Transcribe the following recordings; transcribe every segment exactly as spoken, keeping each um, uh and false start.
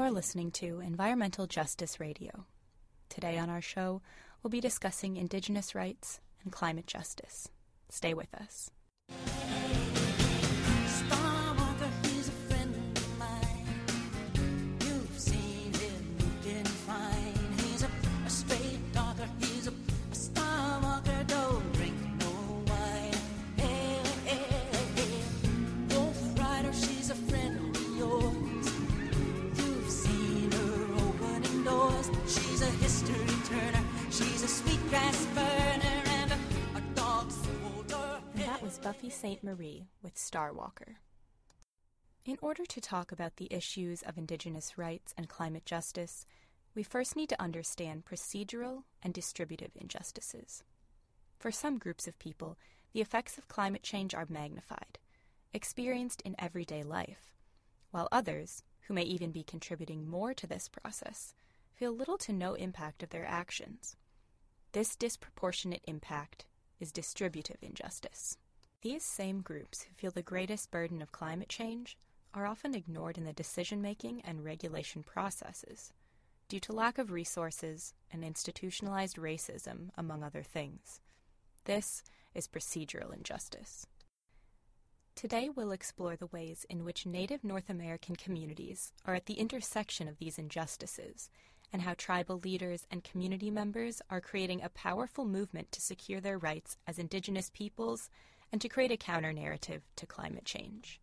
You're listening to Environmental Justice Radio. Today on our show, we'll be discussing Indigenous rights and climate justice. Stay with us. Buffy Sainte-Marie with Starwalker. In order to talk about the issues of Indigenous rights and climate justice, we first need to understand procedural and distributive injustices. For some groups of people, the effects of climate change are magnified, experienced in everyday life, while others, who may even be contributing more to this process, feel little to no impact of their actions. This disproportionate impact is distributive injustice. These same groups who feel the greatest burden of climate change are often ignored in the decision-making and regulation processes due to lack of resources and institutionalized racism, among other things. This is procedural injustice. Today we'll explore the ways in which Native North American communities are at the intersection of these injustices and how tribal leaders and community members are creating a powerful movement to secure their rights as Indigenous peoples and to create a counter-narrative to climate change.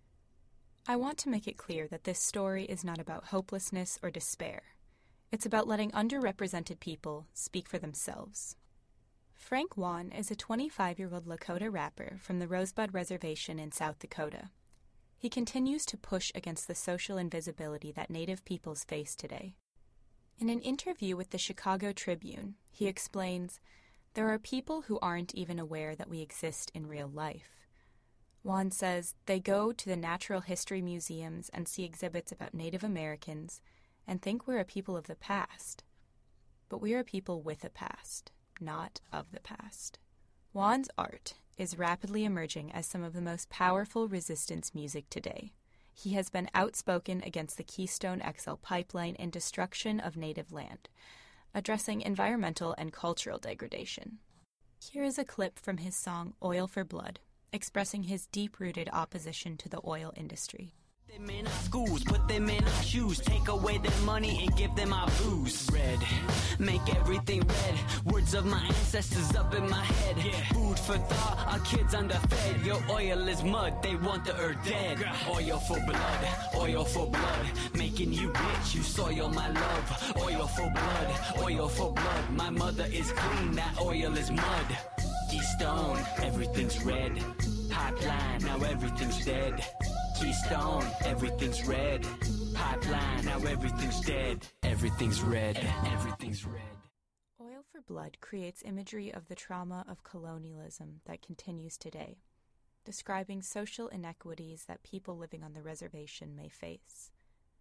I want to make it clear that this story is not about hopelessness or despair. It's about letting underrepresented people speak for themselves. Frank Wan is a twenty-five-year-old Lakota rapper from the Rosebud Reservation in South Dakota. He continues to push against the social invisibility that Native peoples face today. In an interview with the Chicago Tribune, he explains, "There are people who aren't even aware that we exist in real life." Wan says they go to the natural history museums and see exhibits about Native Americans and think we're a people of the past. But we are a people with a past, not of the past. Wan's art is rapidly emerging as some of the most powerful resistance music today. He has been outspoken against the Keystone X L pipeline and destruction of native land, addressing environmental and cultural degradation. Here is a clip from his song Oil for Blood, expressing his deep-rooted opposition to the oil industry. Them in our schools, put them in our shoes, take away their money and give them our booze. Red, make everything red, words of my ancestors up in my head. Yeah. Food for thought, our kids underfed. Your oil is mud, they want the earth dead. Oil for blood, oil for blood, making you rich, you soil my love. Oil for blood, oil for blood, my mother is clean, that oil is mud. Keystone, everything's red. Pipeline, now everything's dead. Keystone, everything's red. Pipeline, now everything's dead. Everything's red. Everything's red. Oil for Blood creates imagery of the trauma of colonialism that continues today, describing social inequities that people living on the reservation may face.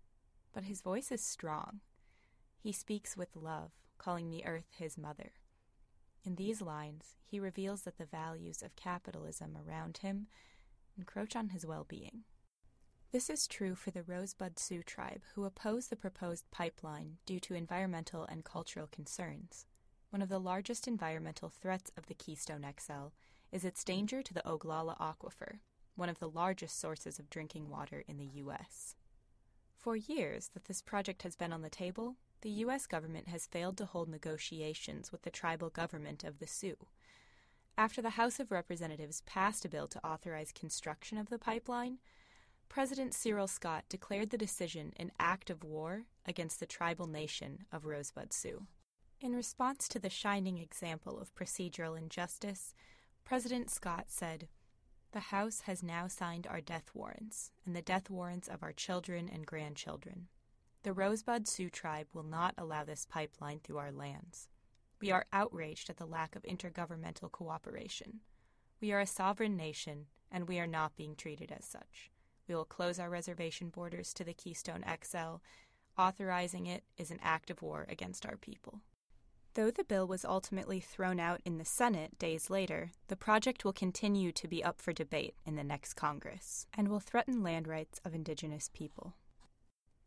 But his voice is strong. He speaks with love, calling the earth his mother. In these lines, he reveals that the values of capitalism around him encroach on his well-being. This is true for the Rosebud Sioux tribe, who oppose the proposed pipeline due to environmental and cultural concerns. One of the largest environmental threats of the Keystone X L is its danger to the Oglala Aquifer, one of the largest sources of drinking water in the U S. For years that this project has been on the table, the U S government has failed to hold negotiations with the tribal government of the Sioux. After the House of Representatives passed a bill to authorize construction of the pipeline, President Cyril Scott declared the decision an act of war against the tribal nation of Rosebud Sioux. In response to the shining example of procedural injustice, President Scott said, "The House has now signed our death warrants and the death warrants of our children and grandchildren. The Rosebud Sioux tribe will not allow this pipeline through our lands. We are outraged at the lack of intergovernmental cooperation. We are a sovereign nation, and we are not being treated as such. We will close our reservation borders to the Keystone X L. Authorizing it is an act of war against our people." Though the bill was ultimately thrown out in the Senate days later, the project will continue to be up for debate in the next Congress and will threaten land rights of Indigenous people.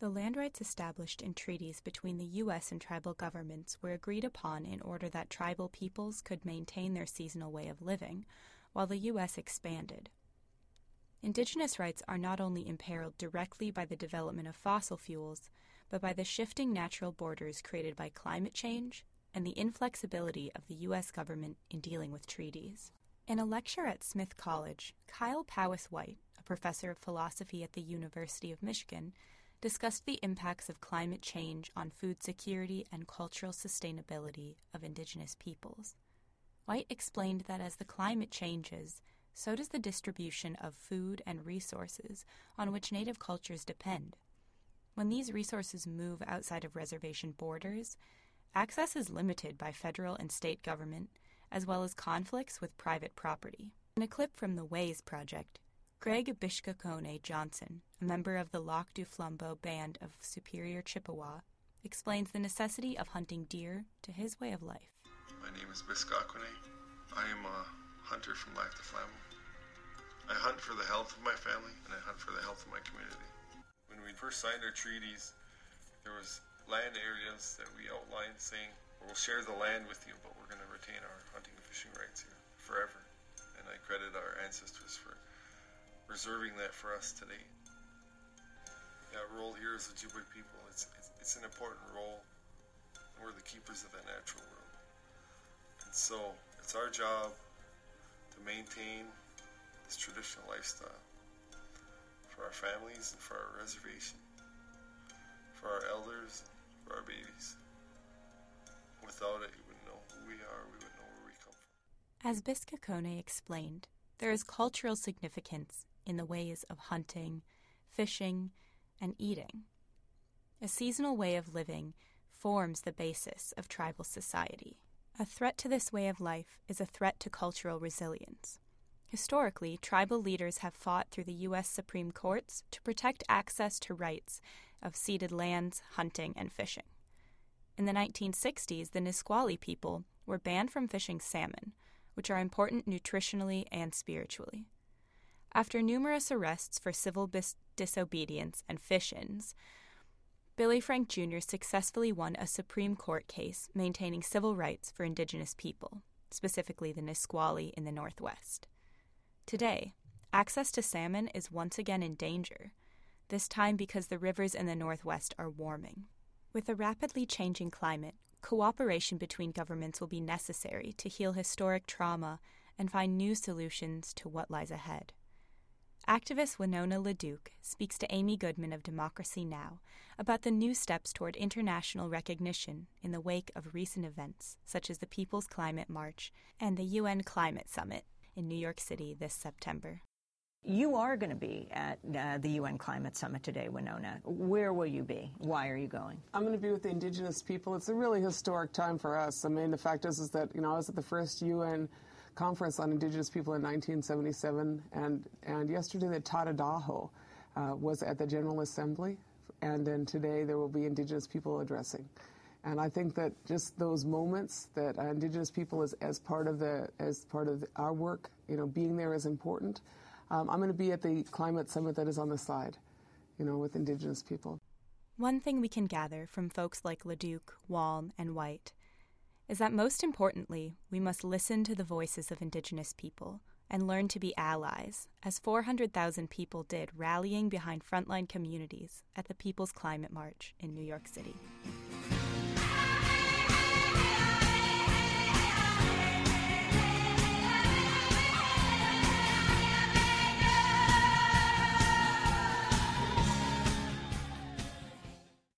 The land rights established in treaties between the U S and tribal governments were agreed upon in order that tribal peoples could maintain their seasonal way of living, while the U S expanded. Indigenous rights are not only imperiled directly by the development of fossil fuels, but by the shifting natural borders created by climate change and the inflexibility of the U S government in dealing with treaties. In a lecture at Smith College, Kyle Powys-White, a professor of philosophy at the University of Michigan, discussed the impacts of climate change on food security and cultural sustainability of Indigenous peoples. White explained that as the climate changes, so does the distribution of food and resources on which Native cultures depend. When these resources move outside of reservation borders, access is limited by federal and state government, as well as conflicts with private property. In a clip from the Ways Project, Greg Bishkakone Johnson, a member of the Lac du Flambeau Band of Superior Chippewa, explains the necessity of hunting deer to his way of life. My name is Bishkakone. I am a hunter from Lac du Flambeau. I hunt for the health of my family, and I hunt for the health of my community. When we first signed our treaties, there was land areas that we outlined saying, we'll share the land with you, but we're going to retain our hunting and fishing rights here forever. And I credit our ancestors for preserving that for us today. That role here as the Ojibwe people, it's, it's, it's an important role. We're the keepers of that natural world. And so it's our job to maintain this traditional lifestyle for our families and for our reservation, for our elders, for our babies. Without it, you wouldn't know who we are, we wouldn't know where we come from. As Bishkakone explained, there is cultural significance in the ways of hunting, fishing, and eating. A seasonal way of living forms the basis of tribal society. A threat to this way of life is a threat to cultural resilience. Historically, tribal leaders have fought through the U S Supreme Courts to protect access to rights of ceded lands, hunting, and fishing. In the nineteen sixties, the Nisqually people were banned from fishing salmon, which are important nutritionally and spiritually. After numerous arrests for civil bis- disobedience and fish-ins, Billy Frank Junior successfully won a Supreme Court case maintaining civil rights for Indigenous people, specifically the Nisqually in the Northwest. Today, access to salmon is once again in danger, this time because the rivers in the Northwest are warming. With a rapidly changing climate, cooperation between governments will be necessary to heal historic trauma and find new solutions to what lies ahead. Activist Winona LaDuke speaks to Amy Goodman of Democracy Now! About the new steps toward international recognition in the wake of recent events such as the People's Climate March and the U N Climate Summit in New York City this September. You are going to be at uh, the U N Climate Summit today, Winona. Where will you be? Why are you going? I'm going to be with the Indigenous people. It's a really historic time for us. I mean, the fact is, is that, you know, I was at the first U N conference on Indigenous people in nineteen seventy-seven, and, and yesterday the Tadadaho uh, was at the General Assembly, and then today there will be Indigenous people addressing. And I think that just those moments that uh, Indigenous people is as part of the as part of the, our work, you know, being there is important. Um, I'm going to be at the climate summit that is on the side, you know, with Indigenous people. One thing we can gather from folks like LaDuke, Waln, and White is that most importantly, we must listen to the voices of Indigenous people and learn to be allies, as four hundred thousand people did rallying behind frontline communities at the People's Climate March in New York City.